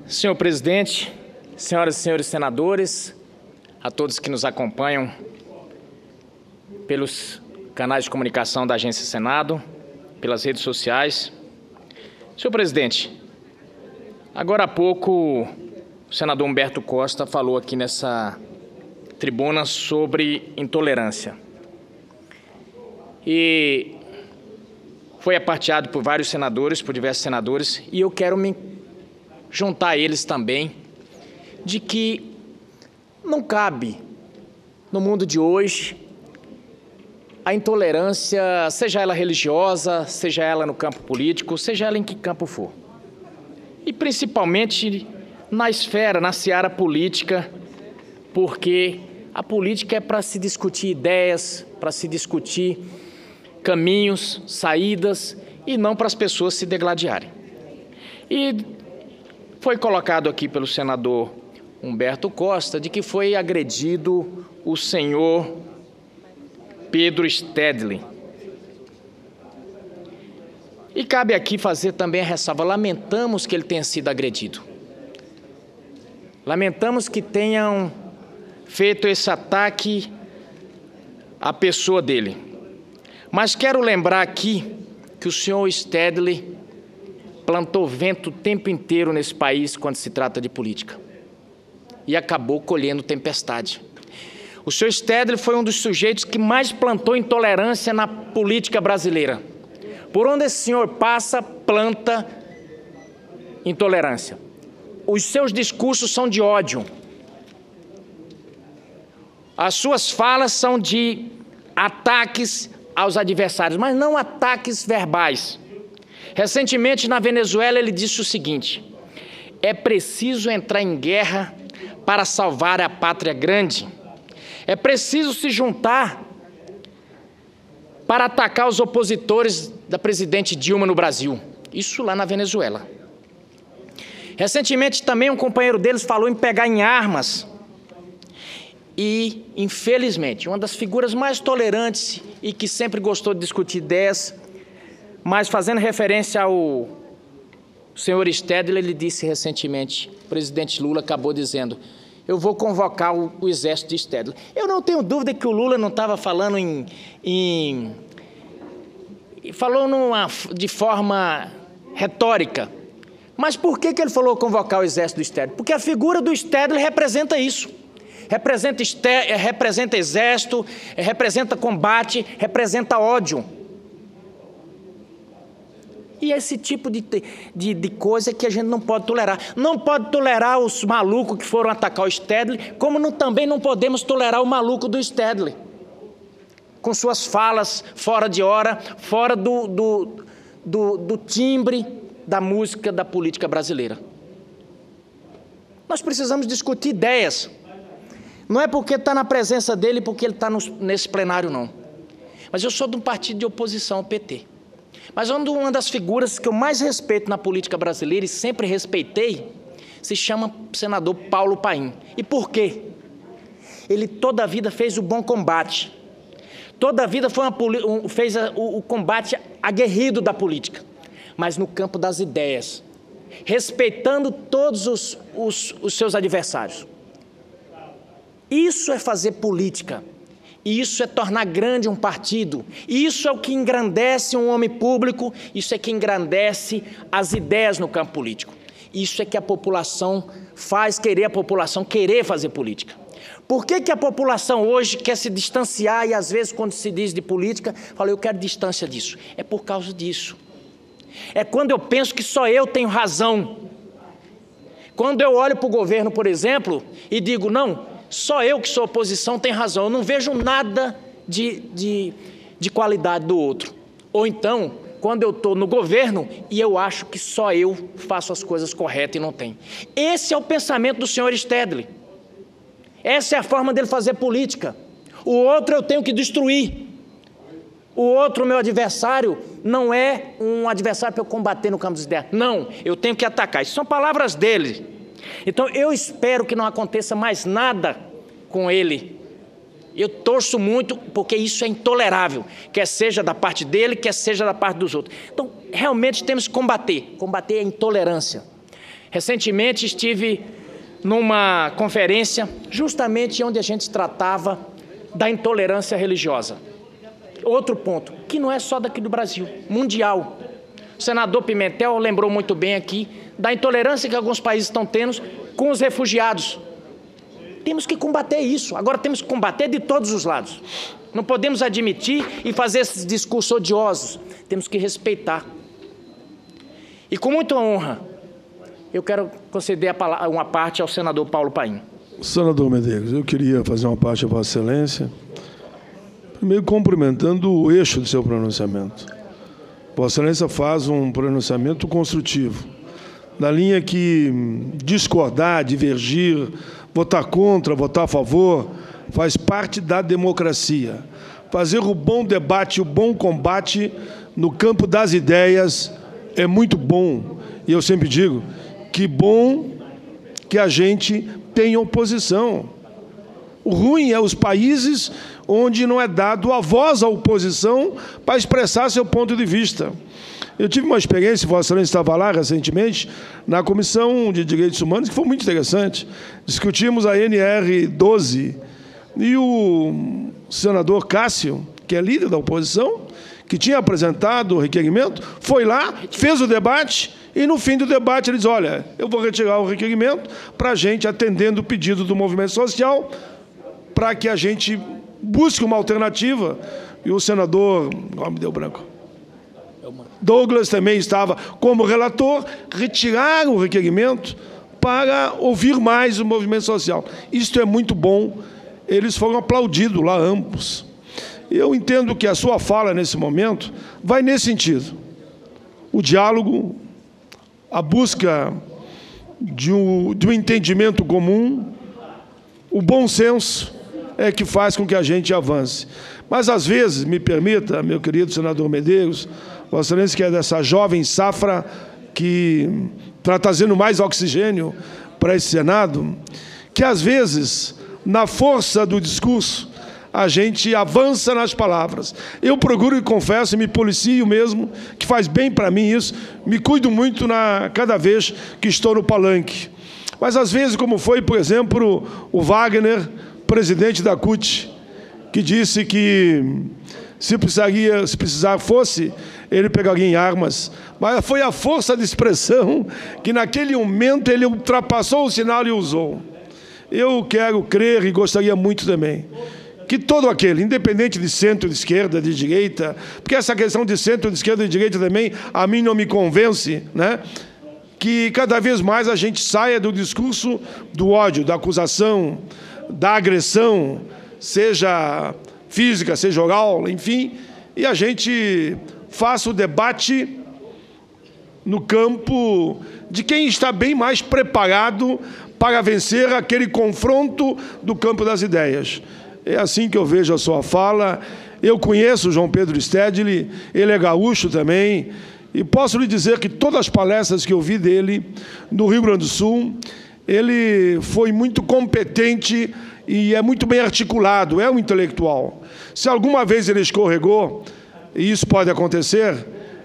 Senhor presidente, senhoras e senhores senadores, a todos que nos acompanham pelos canais de comunicação da Agência Senado, pelas redes sociais. Senhor presidente, agora há pouco o senador Humberto Costa falou aqui nessa tribuna sobre intolerância. E foi aparteado por vários senadores, por diversos senadores, e eu quero me juntar a eles também, de que não cabe, no mundo de hoje, a intolerância, seja ela religiosa, seja ela no campo político, seja ela em que campo for. E principalmente na esfera, na seara política, porque a política é para se discutir ideias, para se discutir caminhos, saídas, e não para as pessoas se degladiarem. E foi colocado aqui pelo senador Humberto Costa de que foi agredido o senhor Pedro Stedley. E cabe aqui fazer também a ressalva, lamentamos que ele tenha sido agredido. Lamentamos que tenham feito esse ataque à pessoa dele. Mas quero lembrar aqui que o senhor Stedley plantou vento o tempo inteiro nesse país quando se trata de política. E acabou colhendo tempestade. O senhor Stedley foi um dos sujeitos que mais plantou intolerância na política brasileira. Por onde esse senhor passa, planta intolerância. Os seus discursos são de ódio. As suas falas são de ataques aos adversários, mas não ataques verbais. Recentemente, na Venezuela, ele disse o seguinte: é preciso entrar em guerra para salvar a pátria grande. É preciso se juntar para atacar os opositores da presidente Dilma no Brasil. Isso lá na Venezuela. Recentemente, também um companheiro deles falou em pegar em armas. E, infelizmente, uma das figuras mais tolerantes e que sempre gostou de discutir ideias, mas fazendo referência ao senhor Stedley, ele disse recentemente, o presidente Lula acabou dizendo: eu vou convocar o exército de Stedley. Eu não tenho dúvida que o Lula não estava falando falou de forma retórica. Mas por que ele falou convocar o exército de Stedley? Porque a figura do Stedley representa isso. Representa exército, representa combate, representa ódio. E esse tipo de coisa que a gente não pode tolerar. Não pode tolerar os malucos que foram atacar o Stedley, como também não podemos tolerar o maluco do Stedley, com suas falas fora de hora, fora do timbre da música da política brasileira. Nós precisamos discutir ideias. Não é porque está na presença dele, porque ele está nesse plenário, não. Mas eu sou de um partido de oposição, o PT. Mas uma das figuras que eu mais respeito na política brasileira e sempre respeitei, se chama senador Paulo Paim. E por quê? Ele toda a vida fez o bom combate. Toda a vida fez o combate aguerrido da política. Mas no campo das ideias, respeitando todos os seus adversários. Isso é fazer política. Isso é tornar grande um partido. Isso é o que engrandece um homem público. Isso é que engrandece as ideias no campo político. Isso é que a população faz a população querer fazer política. Por que a população hoje quer se distanciar e às vezes quando se diz de política, fala eu quero distância disso? É por causa disso. É quando eu penso que só eu tenho razão. Quando eu olho para o governo, por exemplo, e digo não, só eu que sou oposição tenho razão, eu não vejo nada de qualidade do outro. Ou então, quando eu estou no governo e eu acho que só eu faço as coisas corretas e não tem. Esse é o pensamento do senhor Stedley. Essa é a forma dele fazer política. O outro eu tenho que destruir. O outro, meu adversário, não é um adversário para eu combater no campo das ideias. Não, eu tenho que atacar. Isso são palavras dele. Então, eu espero que não aconteça mais nada com ele. Eu torço muito, porque isso é intolerável, quer seja da parte dele, quer seja da parte dos outros. Então, realmente temos que combater a intolerância. Recentemente estive numa conferência justamente onde a gente tratava da intolerância religiosa. Outro ponto, que não é só daqui do Brasil, mundial. O senador Pimentel lembrou muito bem aqui da intolerância que alguns países estão tendo com os refugiados. Temos que combater isso. Agora temos que combater de todos os lados. Não podemos admitir e fazer esses discursos odiosos. Temos que respeitar. E com muita honra, eu quero conceder uma parte ao senador Paulo Paim. Senador Medeiros, eu queria fazer uma parte a Vossa Excelência, primeiro cumprimentando o eixo do seu pronunciamento. Vossa Excelência faz um pronunciamento construtivo, na linha que discordar, divergir, votar contra, votar a favor, faz parte da democracia. Fazer o bom debate, o bom combate no campo das ideias é muito bom. E eu sempre digo, que bom que a gente tem oposição. O ruim é os países onde não é dado a voz à oposição para expressar seu ponto de vista. Eu tive uma experiência, Vossa Excelência estava lá recentemente, na Comissão de Direitos Humanos, que foi muito interessante. Discutimos a NR12 e o senador Cássio, que é líder da oposição, que tinha apresentado o requerimento, foi lá, fez o debate e, no fim do debate, ele diz, olha, eu vou retirar o requerimento para a gente, atendendo o pedido do movimento social, para que a gente busque uma alternativa. E o senador, me deu branco, Douglas também estava como relator, retiraram o requerimento para ouvir mais o movimento social. Isto é muito bom, eles foram aplaudidos lá, ambos. Eu entendo que a sua fala, nesse momento, vai nesse sentido. O diálogo, a busca de um entendimento comum, o bom senso é que faz com que a gente avance. Mas, às vezes, me permita, meu querido senador Medeiros, Vossa Excelência, que é dessa jovem safra que está trazendo mais oxigênio para esse Senado, que, às vezes, na força do discurso, a gente avança nas palavras. Eu procuro e confesso, e me policio mesmo, que faz bem para mim isso, me cuido muito cada vez que estou no palanque. Mas, às vezes, como foi, por exemplo, o Wagner, presidente da CUT, que disse que se precisar fosse, ele pegaria em armas. Mas foi a força de expressão que, naquele momento, ele ultrapassou o sinal e usou. Eu quero crer e gostaria muito também que todo aquele, independente de centro, de esquerda, de direita, porque essa questão de centro, de esquerda e de direita também, a mim não me convence, né? Que cada vez mais a gente saia do discurso do ódio, da acusação, da agressão, seja física, seja oral, enfim, e a gente faça o debate no campo de quem está bem mais preparado para vencer aquele confronto do campo das ideias. É assim que eu vejo a sua fala. Eu conheço o João Pedro Stedley, ele é gaúcho também, e posso lhe dizer que todas as palestras que eu vi dele no Rio Grande do Sul, ele foi muito competente e é muito bem articulado, é um intelectual. Se alguma vez ele escorregou, e isso pode acontecer,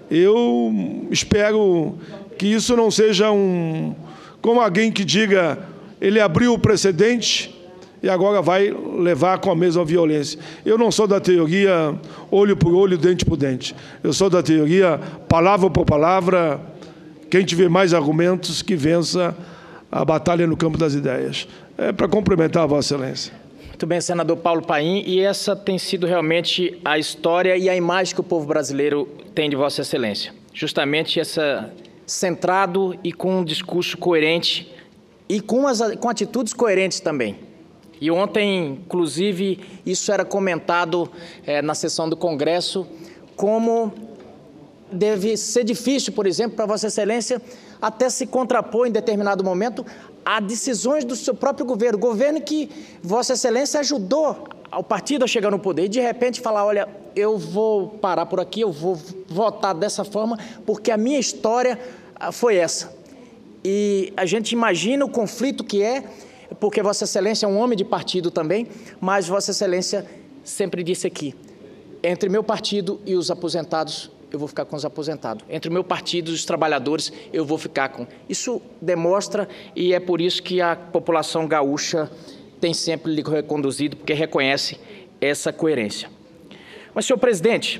eu espero que isso não seja como alguém que diga, ele abriu o precedente e agora vai levar com a mesma violência. Eu não sou da teoria olho por olho, dente por dente. Eu sou da teoria palavra por palavra, quem tiver mais argumentos que vença a batalha no campo das ideias. É para cumprimentar a Vossa Excelência. Muito bem, senador Paulo Paim, e essa tem sido realmente a história e a imagem que o povo brasileiro tem de Vossa Excelência. Justamente essa centrado e com um discurso coerente e com atitudes coerentes também. E ontem, inclusive, isso era comentado na sessão do Congresso, como deve ser difícil, por exemplo, para Vossa Excelência até se contrapor em determinado momento a decisões do seu próprio governo, governo que Vossa Excelência ajudou ao partido a chegar no poder, e de repente falar, olha, eu vou parar por aqui, eu vou votar dessa forma, porque a minha história foi essa. E a gente imagina o conflito que é, porque Vossa Excelência é um homem de partido também, mas Vossa Excelência sempre disse aqui, entre meu partido e os aposentados, eu vou ficar com os aposentados. Entre o meu partido e os trabalhadores, eu vou ficar com. Isso demonstra, e é por isso que a população gaúcha tem sempre lhe reconduzido, porque reconhece essa coerência. Mas, senhor presidente,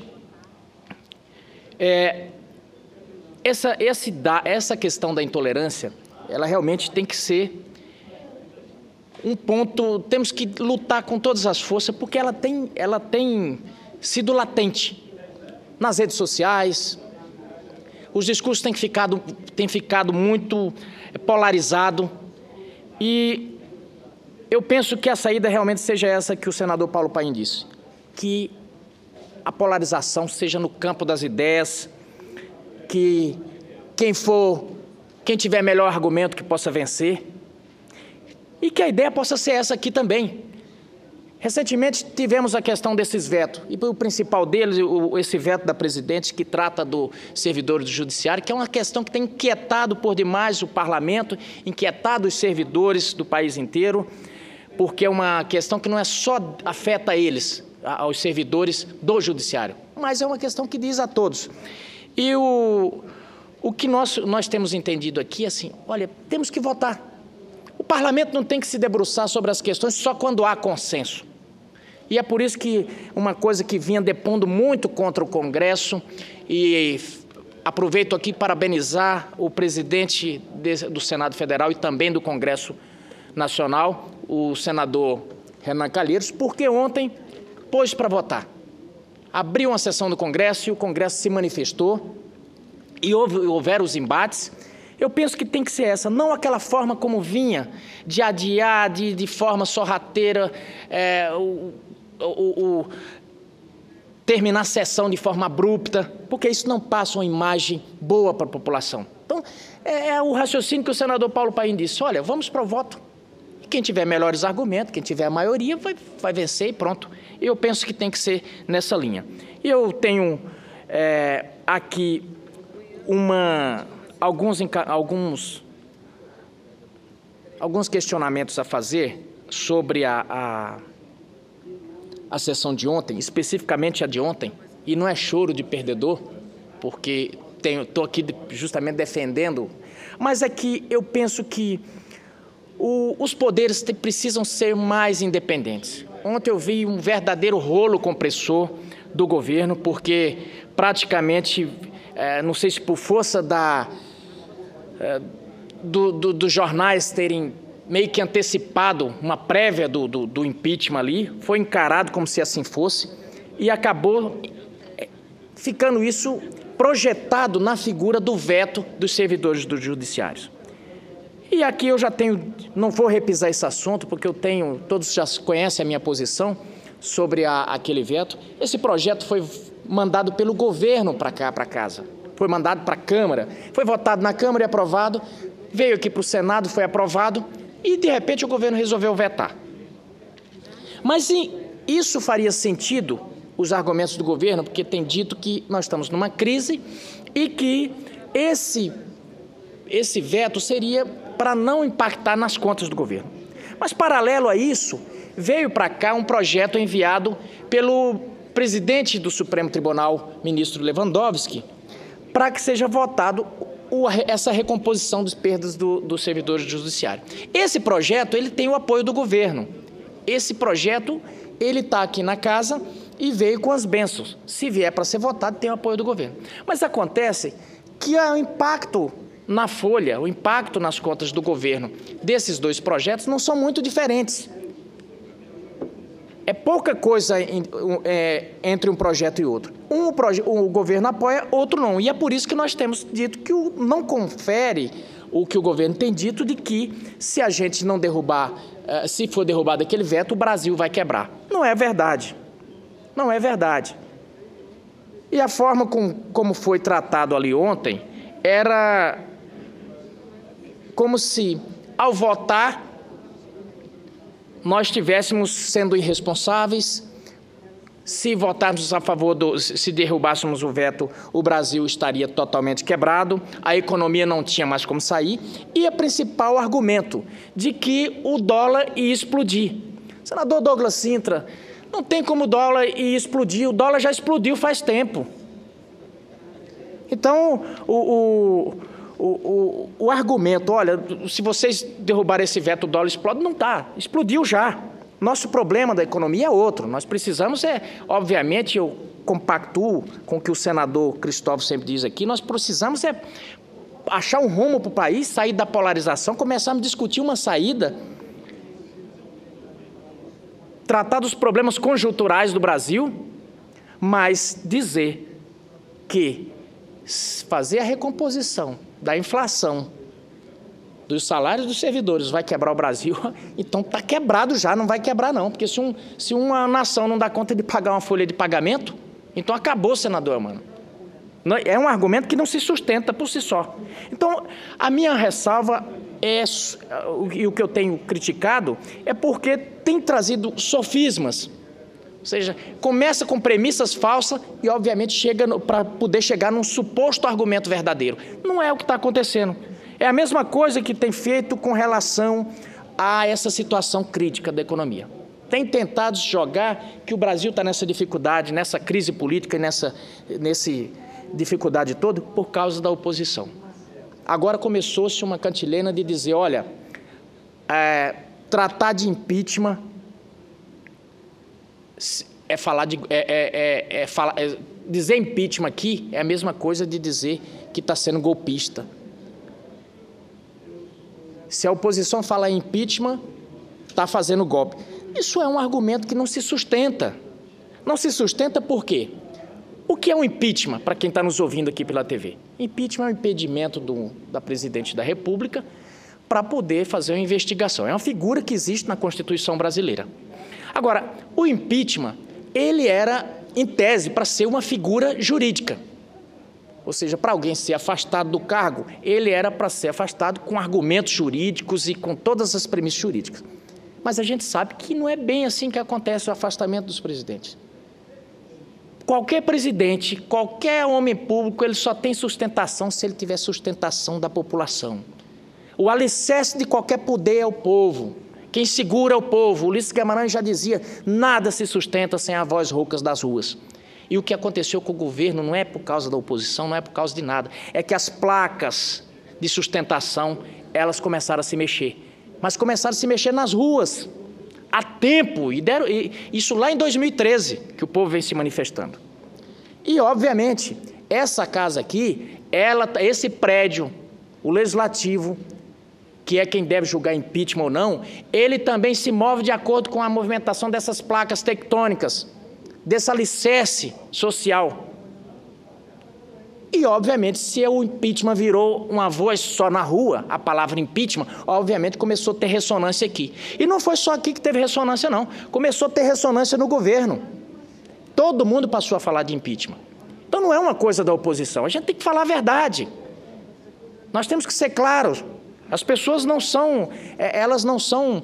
essa questão da intolerância, ela realmente tem que ser um ponto, temos que lutar com todas as forças, porque ela tem sido latente nas redes sociais, os discursos têm ficado muito polarizados, e eu penso que a saída realmente seja essa que o senador Paulo Paim disse, que a polarização seja no campo das ideias, que quem tiver melhor argumento que possa vencer, e que a ideia possa ser essa aqui também. Recentemente tivemos a questão desses vetos, e o principal deles, esse veto da presidente, que trata do servidor do judiciário, que é uma questão que tem inquietado por demais o parlamento, inquietado os servidores do país inteiro, porque é uma questão que não é só afeta eles, aos servidores do judiciário, mas é uma questão que diz a todos. E o que nós temos entendido aqui é assim, olha, temos que votar. O parlamento não tem que se debruçar sobre as questões só quando há consenso. E é por isso que uma coisa que vinha depondo muito contra o Congresso, e aproveito aqui para parabenizar o presidente do Senado Federal e também do Congresso Nacional, o senador Renan Calheiros, porque ontem pôs para votar. Abriu uma sessão do Congresso e o Congresso se manifestou e houveram os embates. Eu penso que tem que ser essa, não aquela forma como vinha, de adiar, de forma sorrateira, terminar a sessão de forma abrupta, porque isso não passa uma imagem boa para a população. Então, é o raciocínio que o senador Paulo Paim disse, olha, vamos para o voto. Quem tiver melhores argumentos, quem tiver a maioria, vai vencer e pronto. Eu penso que tem que ser nessa linha. Eu tenho aqui alguns questionamentos a fazer sobre a sessão de ontem, especificamente a de ontem, e não é choro de perdedor, porque estou aqui justamente defendendo, mas é que eu penso que os poderes precisam ser mais independentes. Ontem eu vi um verdadeiro rolo compressor do governo, porque praticamente, não sei se por força dos jornais terem meio que antecipado uma prévia do impeachment ali, foi encarado como se assim fosse, e acabou ficando isso projetado na figura do veto dos servidores do judiciário. E aqui eu já não vou repisar esse assunto, porque todos já conhecem a minha posição sobre aquele veto. Esse projeto foi mandado pelo governo para cá, para casa, foi mandado para a Câmara, foi votado na Câmara e aprovado, veio aqui para o Senado, foi aprovado, e de repente o governo resolveu vetar. Mas isso faria sentido, os argumentos do governo, porque tem dito que nós estamos numa crise e que esse veto seria para não impactar nas contas do governo. Mas, paralelo a isso, veio para cá um projeto enviado pelo presidente do Supremo Tribunal, ministro Lewandowski, para que seja votado essa recomposição das perdas dos servidores do judiciário. Esse projeto, ele tem o apoio do governo. Esse projeto, ele está aqui na casa e veio com as bênçãos. Se vier para ser votado, tem o apoio do governo. Mas acontece que o impacto na folha, o impacto nas contas do governo desses dois projetos não são muito diferentes. É pouca coisa entre um projeto e outro. O governo apoia, outro não. E é por isso que nós temos dito que não confere o que o governo tem dito de que se a gente não derrubar, se for derrubado aquele veto, o Brasil vai quebrar. Não é verdade. Não é verdade. E a forma como foi tratado ali ontem era como se, ao votar, nós estivéssemos sendo irresponsáveis. Se votarmos a favor se derrubássemos o veto, o Brasil estaria totalmente quebrado, a economia não tinha mais como sair, e o principal argumento de que o dólar ia explodir. Senador Douglas Sintra, não tem como o dólar ir explodir, o dólar já explodiu faz tempo. Então, o argumento, olha, se vocês derrubarem esse veto, o dólar explode, não está, explodiu já. Nosso problema da economia é outro. Nós precisamos, obviamente, eu compactuo com o que o senador Cristóvão sempre diz aqui, nós precisamos achar um rumo para o país, sair da polarização, começarmos a discutir uma saída, tratar dos problemas conjunturais do Brasil, mas dizer que fazer a recomposição da inflação dos salários dos servidores vai quebrar o Brasil, então está quebrado já, não vai quebrar não, porque se uma nação não dá conta de pagar uma folha de pagamento, então acabou, senador Eumano. É um argumento que não se sustenta por si só. Então, a minha ressalva e o que eu tenho criticado é porque tem trazido sofismas, ou seja, começa com premissas falsas e, obviamente, chega para poder chegar num suposto argumento verdadeiro. Não é o que está acontecendo. É a mesma coisa que tem feito com relação a essa situação crítica da economia. Tem tentado jogar que o Brasil está nessa dificuldade, nessa crise política, nessa dificuldade toda, por causa da oposição. Agora começou-se uma cantilena de dizer, olha, tratar de impeachment dizer impeachment aqui é a mesma coisa de dizer que está sendo golpista. Se a oposição falar em impeachment, está fazendo golpe. Isso é um argumento que não se sustenta. Não se sustenta por quê? O que é um impeachment, para quem está nos ouvindo aqui pela TV? Impeachment é um impedimento da presidente da República para poder fazer uma investigação. É uma figura que existe na Constituição brasileira. Agora, o impeachment, ele era, em tese, para ser uma figura jurídica. Ou seja, para alguém ser afastado do cargo, ele era para ser afastado com argumentos jurídicos e com todas as premissas jurídicas. Mas a gente sabe que não é bem assim que acontece o afastamento dos presidentes. Qualquer presidente, qualquer homem público, ele só tem sustentação se ele tiver sustentação da população. O alicerce de qualquer poder é o povo. Quem segura é o povo. Ulisses Guimarães já dizia, nada se sustenta sem a voz roucas das ruas. E o que aconteceu com o governo não é por causa da oposição, não é por causa de nada. É que as placas de sustentação, elas começaram a se mexer. Mas começaram a se mexer nas ruas, há tempo. Isso lá em 2013, que o povo vem se manifestando. E, obviamente, essa casa aqui, esse prédio, o Legislativo, que é quem deve julgar impeachment ou não, ele também se move de acordo com a movimentação dessas placas tectônicas, desse alicerce social. E, obviamente, se o impeachment virou uma voz só na rua, a palavra impeachment, obviamente começou a ter ressonância aqui. E não foi só aqui que teve ressonância, não. Começou a ter ressonância no governo. Todo mundo passou a falar de impeachment. Então, não é uma coisa da oposição. A gente tem que falar a verdade. Nós temos que ser claros. As pessoas não são, elas não são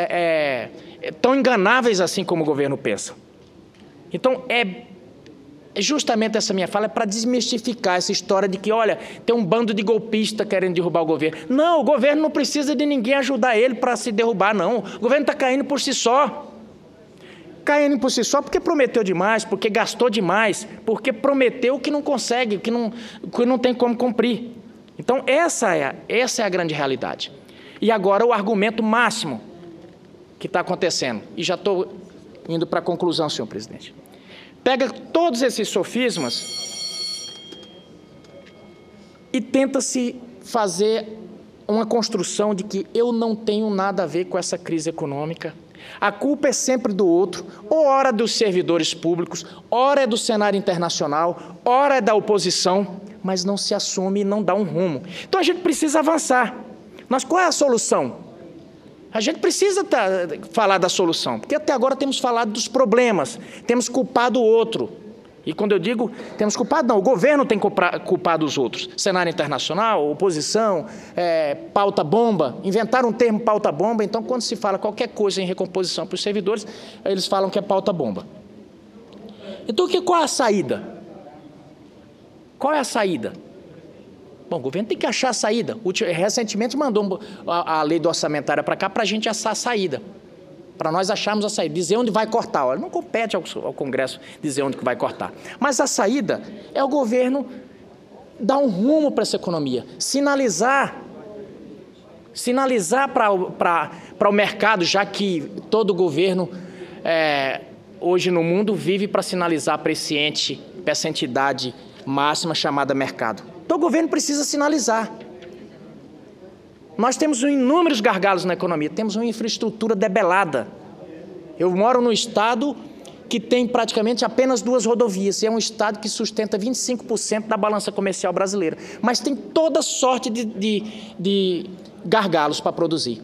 tão enganáveis assim como o governo pensa. Então, justamente essa minha fala é para desmistificar essa história de que, olha, tem um bando de golpistas querendo derrubar o governo. Não, o governo não precisa de ninguém ajudar ele para se derrubar, não. O governo está caindo por si só. Caindo por si só porque prometeu demais, porque gastou demais, porque prometeu o que não consegue, o que não tem como cumprir. Então, essa é a grande realidade. E agora o argumento máximo que está acontecendo, e já estou indo para a conclusão, senhor presidente. Pega todos esses sofismas e tenta-se fazer uma construção de que eu não tenho nada a ver com essa crise econômica. A culpa é sempre do outro, ou ora dos servidores públicos, ora é do cenário internacional, ora é da oposição, mas não se assume e não dá um rumo. Então a gente precisa avançar. Mas qual é a solução? A gente precisa falar da solução, porque até agora temos falado dos problemas, temos culpado o outro. E quando eu digo temos culpado, não, o governo tem culpado os outros. Cenário internacional, oposição, pauta bomba, inventaram um termo pauta bomba, então quando se fala qualquer coisa em recomposição para os servidores, eles falam que é pauta bomba. Então qual é a saída? Qual é a saída? Bom, o governo tem que achar a saída. Recentemente mandou a lei do orçamentário para cá para a gente achar a saída. Para nós acharmos a saída, dizer onde vai cortar. Olha, não compete ao Congresso dizer onde vai cortar. Mas a saída é o governo dar um rumo para essa economia, sinalizar para o mercado, já que todo governo hoje no mundo vive para sinalizar para essa entidade máxima chamada mercado. Todo governo precisa sinalizar. Nós temos inúmeros gargalos na economia, temos uma infraestrutura debelada. Eu moro num estado que tem praticamente apenas 2 rodovias, e é um estado que sustenta 25% da balança comercial brasileira, mas tem toda sorte de gargalos para produzir.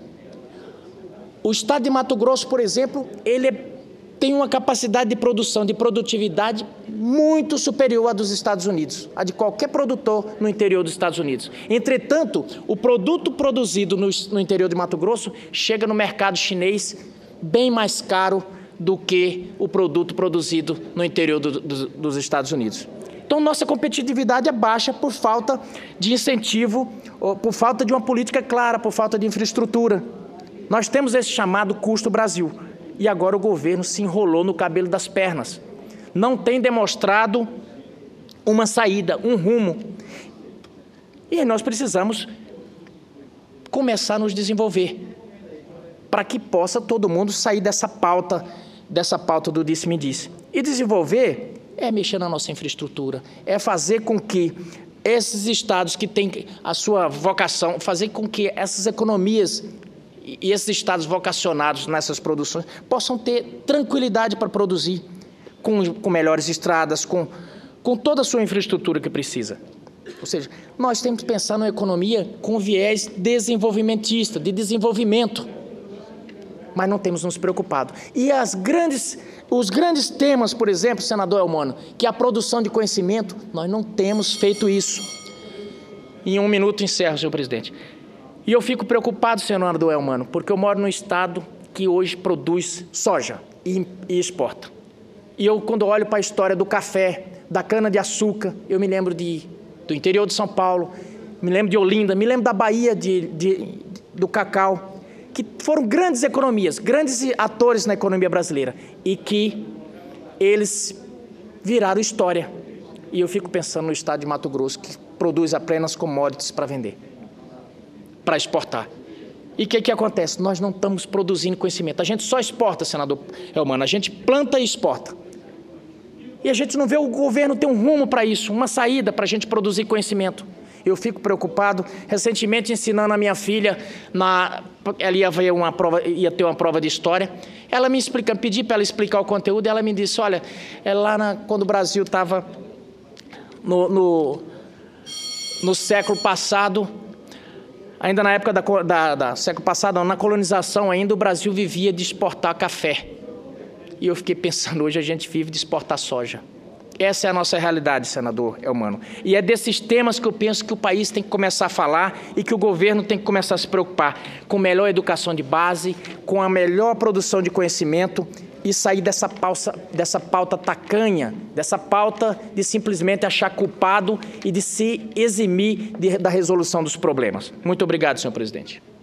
O estado de Mato Grosso, por exemplo, ele tem uma capacidade de produção, de produtividade muito superior à dos Estados Unidos, a de qualquer produtor no interior dos Estados Unidos. Entretanto, o produto produzido no interior de Mato Grosso chega no mercado chinês bem mais caro do que o produto produzido no interior dos Estados Unidos. Então, nossa competitividade é baixa por falta de incentivo, por falta de uma política clara, por falta de infraestrutura. Nós temos esse chamado custo Brasil. E agora o governo se enrolou no cabelo das pernas. Não tem demonstrado uma saída, um rumo. E nós precisamos começar a nos desenvolver, para que possa todo mundo sair dessa pauta do disse-me-disse. E desenvolver é mexer na nossa infraestrutura, é fazer com que esses estados que têm a sua vocação, fazer com que essas economias e esses estados vocacionados nessas produções possam ter tranquilidade para produzir, com melhores estradas, com toda a sua infraestrutura que precisa. Ou seja, nós temos que pensar numa economia com viés desenvolvimentista, de desenvolvimento, mas não temos nos preocupado. E os grandes temas, por exemplo, senador Elmano, que é a produção de conhecimento, nós não temos feito isso. Em 1 minuto encerro, senhor presidente. E eu fico preocupado, senador Elmano, porque eu moro num estado que hoje produz soja e exporta. E eu, quando olho para a história do café, da cana-de-açúcar, eu me lembro do interior de São Paulo, me lembro de Olinda, me lembro da Bahia, do cacau, que foram grandes economias, grandes atores na economia brasileira, e que eles viraram história. E eu fico pensando no estado de Mato Grosso, que produz apenas commodities para vender, para exportar. E o que acontece? Nós não estamos produzindo conhecimento. A gente só exporta, senador Elmano, a gente planta e exporta. E a gente não vê o governo ter um rumo para isso, uma saída para a gente produzir conhecimento. Eu fico preocupado. Recentemente, ensinando a minha filha, ela ia ter uma prova de história, ela me explica, pedi para ela explicar o conteúdo, e ela me disse, olha, quando o Brasil estava no século passado, ainda na época século passado, na colonização ainda, o Brasil vivia de exportar café. E eu fiquei pensando, hoje a gente vive de exportar soja. Essa é a nossa realidade, senador Elmano. E é desses temas que eu penso que o país tem que começar a falar e que o governo tem que começar a se preocupar, com melhor educação de base, com a melhor produção de conhecimento e sair dessa pauta tacanha, dessa pauta de simplesmente achar culpado e de se eximir da resolução dos problemas. Muito obrigado, senhor presidente.